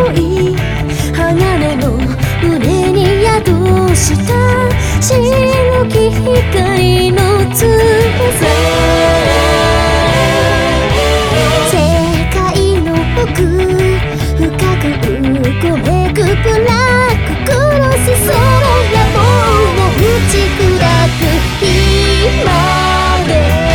い鋼の胸に宿した白き光の翼、世界の奥深くうごめくブラッククロス、空も打ち砕く今で、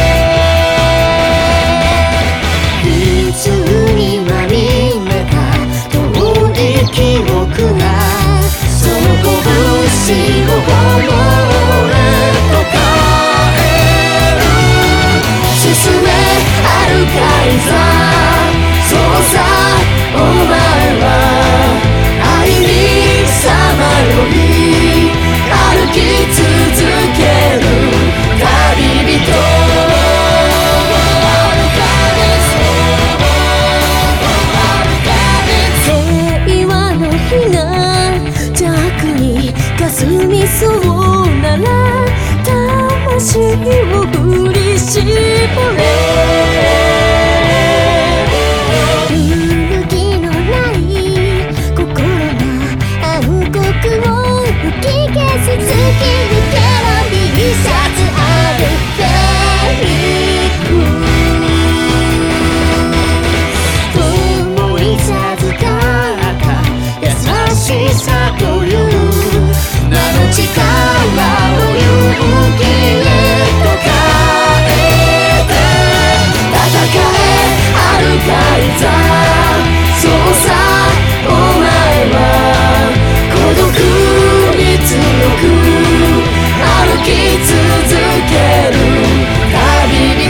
普通には見えた遠い記憶がその拳を思えと変える、進め歩かいざ、そうさお前は愛にさまよい歩き続ける旅人、平和の火が弱に霞みそうなら魂を振り絞れ、揺るぎのない心が暗黒を吹き消す、突き抜けろ必殺あるフェリック、思い授かった優しさという名の力を勇気へと変えて戦え歩かいざ、そうさお前は孤独に強く歩き続ける旅人、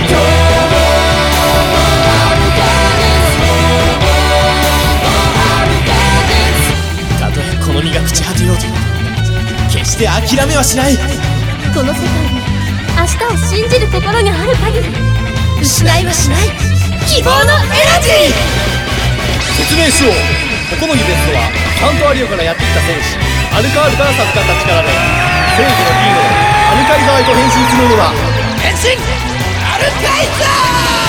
たとえこの身が朽ち果てようと決して諦めはしない。 この世界に明日を信じる心がある限り失いはしない希望のエナジー。 説明しよう。ここのギベストはサントアリオからやってきた戦士アルカールから授かった力で正義のヒーローアルカイザーへと変身するのだ。 変身アルカイザー。